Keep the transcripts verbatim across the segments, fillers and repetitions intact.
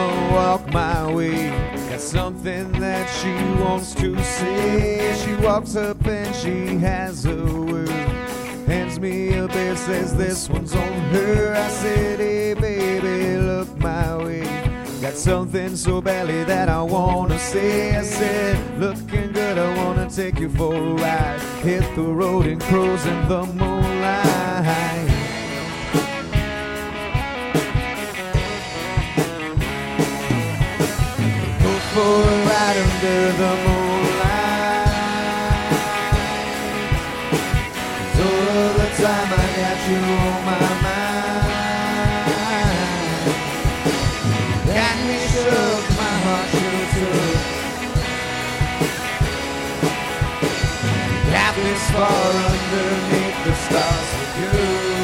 gonna walk my way. Got something that she wants to say. She walks up and she has a word. Hands me a beer, says this one's on her. I said, hey baby, look my way. Got something so badly that I wanna say. I said, looking good, I wanna take you for a ride. Hit the road and cruise in the moonlight. Go for a ride under the moonlight. 'Cause all the time I got you on my mind. Got me shook, my heart shook too. Got this far underneath the stars with you.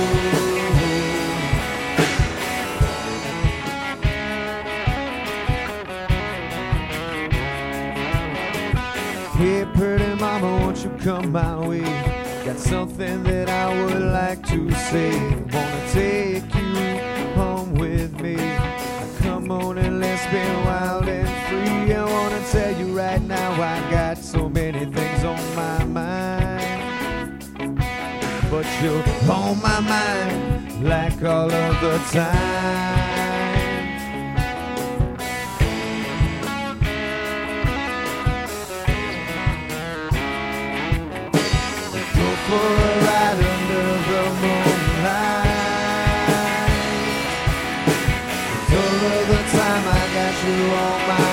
Hey pretty mama, won't you come my way? Got something that I would like to say. Wanna take you home with me. Come on and let's be wild and free. I wanna tell you right now I got so many things on my mind, but you're on my mind like all of the time. Go for a ride under the moonlight. All of the time I got you on my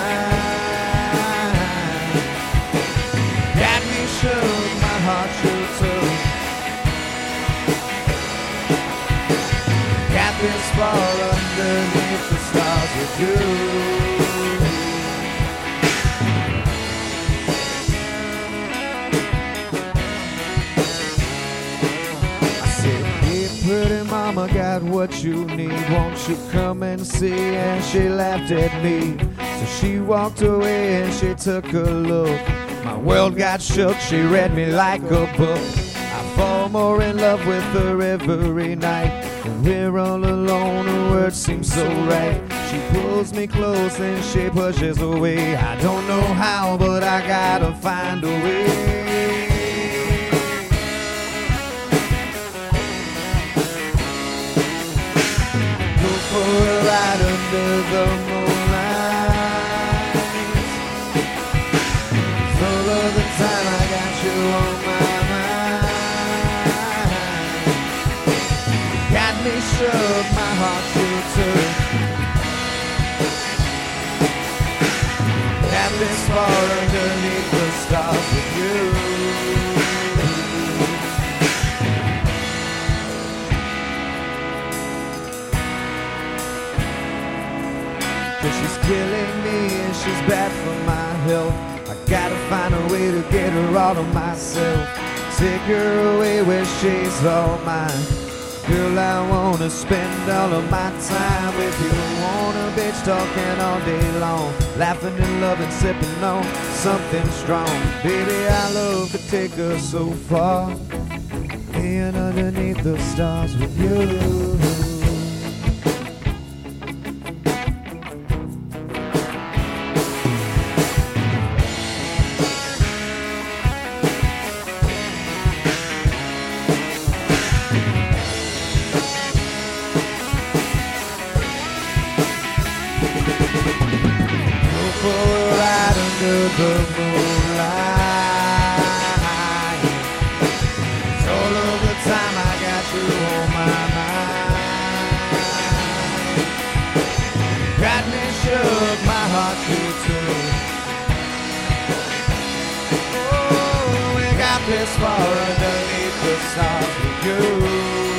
mind. Got me shook, my heart shook too. Got this far underneath the stars with you. Pretty mama got what you need, won't you come and see? And she laughed at me, so she walked away and she took a look. My world got shook, she read me like a book. I fall more in love with her every night. When we're all alone, her words seem so right. She pulls me close and she pushes away. I don't know how, but I gotta find a way. For a ride under the moonlight. All of the time I got you on my mind. Got me shook, my heart shook too. Got this far underneath the stars with you. She's killing me and she's bad for my health. I gotta find a way to get her all to myself. Take her away where she's all mine. Girl, I wanna spend all of my time with you. I wanna bitch talking all day long, laughing and loving, sipping on something strong. Baby, our love could take us so far, being underneath the stars with you. The moonlight. All of the time I got you on my mind. Got me shook, my heart shook too. Oh, we got this far underneath the stars with you.